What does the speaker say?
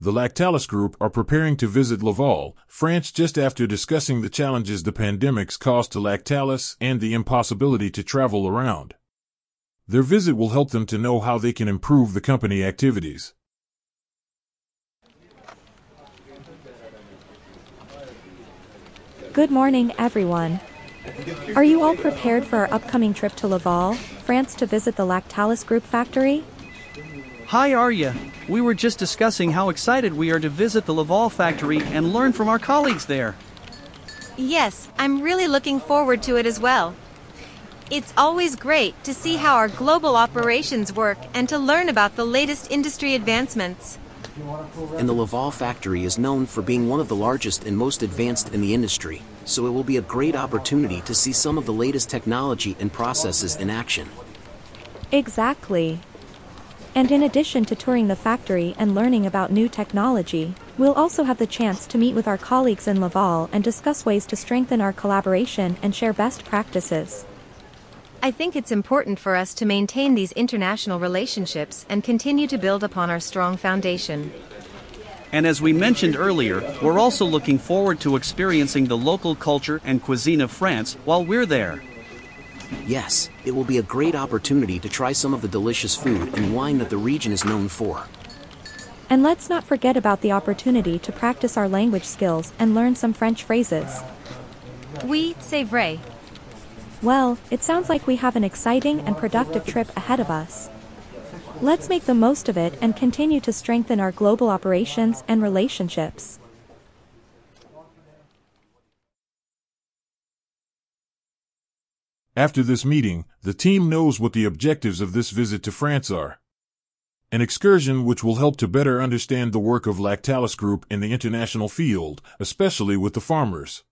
the Lactalis Group are preparing to visit Laval, France just after discussing the challenges the pandemic's caused to Lactalis and the impossibility to travel around. Their visit will help them to know how they can improve the company activities. Good morning, everyone. Are you all prepared for our upcoming trip to Laval, France to visit the Lactalis Group factory? Hi Arya, we were just discussing how excited we are to visit the Laval factory and learn from our colleagues there. Yes, I'm really looking forward to it as well. It's always great to see how our global operations work and to learn about the latest industry advancements. And the Laval factory is known for being one of the largest and most advanced in the industry, so it will be a great opportunity to see some of the latest technology and processes in action. Exactly. And in addition to touring the factory and learning about new technology, we'll also have the chance to meet with our colleagues in Laval and discuss ways to strengthen our collaboration and share best practices. I think it's important for us to maintain these international relationships and continue to build upon our strong foundation. And as we mentioned earlier, we're also looking forward to experiencing the local culture and cuisine of France while we're there. Yes, it will be a great opportunity to try some of the delicious food and wine that the region is known for. And let's not forget about the opportunity to practice our language skills and learn some French phrases. Oui, c'est vrai. Well, it sounds like we have an exciting and productive trip ahead of us. Let's make the most of it and continue to strengthen our global operations and relationships. After this meeting, the team knows what the objectives of this visit to France are. An excursion which will help to better understand the work of Lactalis Group in the international field, especially with the farmers.